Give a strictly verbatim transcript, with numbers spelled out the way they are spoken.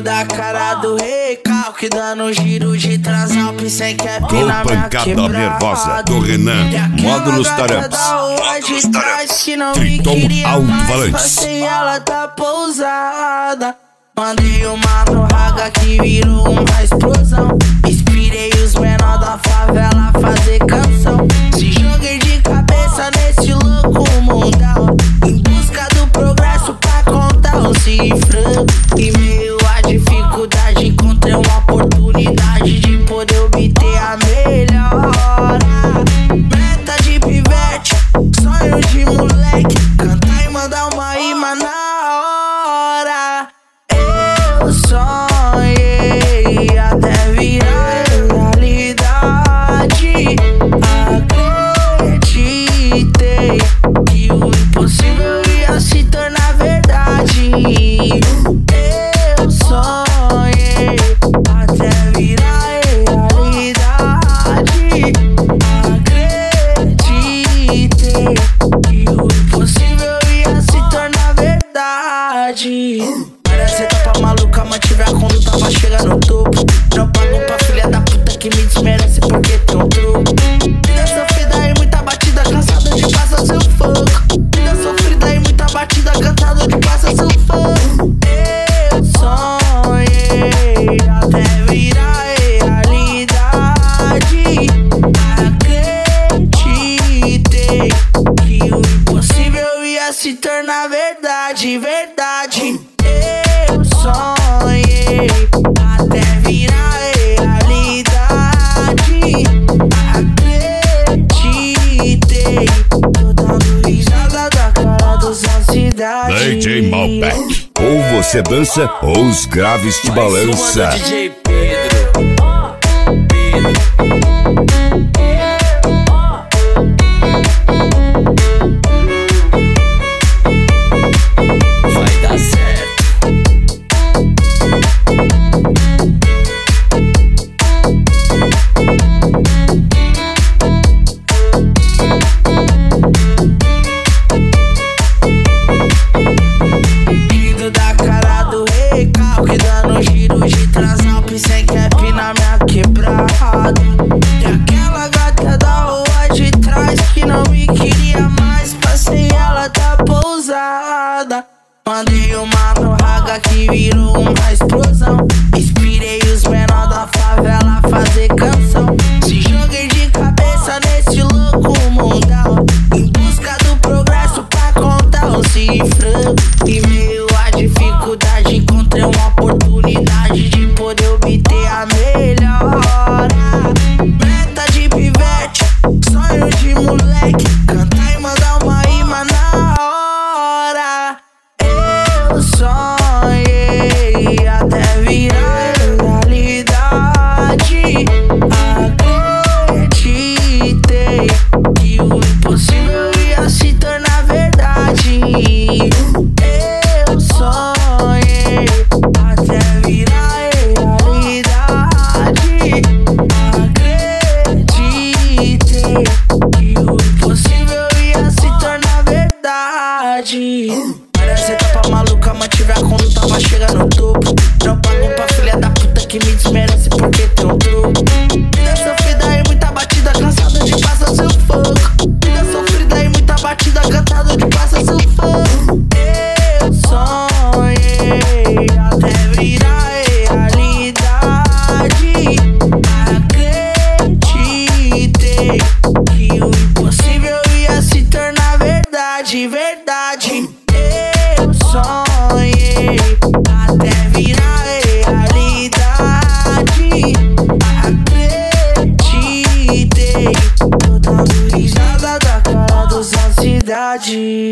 da cara do recalque, dando giro de transalpe sem cap com na minha pancada nervosa do Renan. Módulos Taramps. Módulos Taramps. Triton alto-falante. Passei, ela tá pousada. Mandei uma no raga que virou uma explosão. Inspirei os menor da favela a fazer canção. Se joguei de cabeça nesse louco mundão, em busca do progresso pra contar o cifrão. E meio a dificuldade encontrei uma oportunidade de poder obter a melhora. Meta de pivete, sonho de moleque, cantar e mandar uma rima na hora. Eu sonhei até virar realidade. Acreditei que o impossível ia se tornar verdade. Eu sonhei até virar realidade. Acreditei que o impossível ia se tornar verdade. Parece tapa maluca, mantive a conduta pra chegar no topo. Não pago pra filha da puta que me desmerece porque tem um troco. Vida sofrida e muita batida, cansado de passar seu fogo. Vida sofrida e muita batida, cansado de passar seu fogo. Eu sonhei até virar realidade. Acreditei que o impossível ia se tornar verdade, verdade. Eu sonhei até virar realidade. Acreditei, tô dando risada da cara dos da cidade. D J Malbec. Ou você dança ou os graves te balança. D J Pedro. Pedro. Vai dar certo. Indo da cara do recalque, dando giro de transalpe sem cap na minha quebrada. E aquela gata da rua de trás que não me queria mais, passei, ela tá pousada. Mandei uma no raga que virou uma explosão. Inspirei os menor da favela a fazer canção. Se joguei de cabeça nesse louco mundão, em busca do progresso pra contar o cifrão. E meio a dificuldade encontrei uma oportunidade de poder obter a melhora. Meta de pivete, sonho de moleque, cantar e mandar uma rima na hora. Eu sonhei até virar realidade. Acreditei que o impossível ia se tornar verdade. Eu sonhei até virar realidade. Acreditei que o impossível ia se tornar verdade. Parece tapa maluca, mantive a conduta pra chegar no topo. Não pago pra filha da puta que me desmerece porque tem um troco. Vida sofrida e muita batida, cansado de passar seu fogo. Vida sofrida e muita batida, cansado de passar seu fogo. Eu sonhei até virar realidade. Acreditei que o impossível ia se tornar verdade, verdade. Eu sonhei até virar realidade. Acreditei, tô dando risada da cara dos da cidade.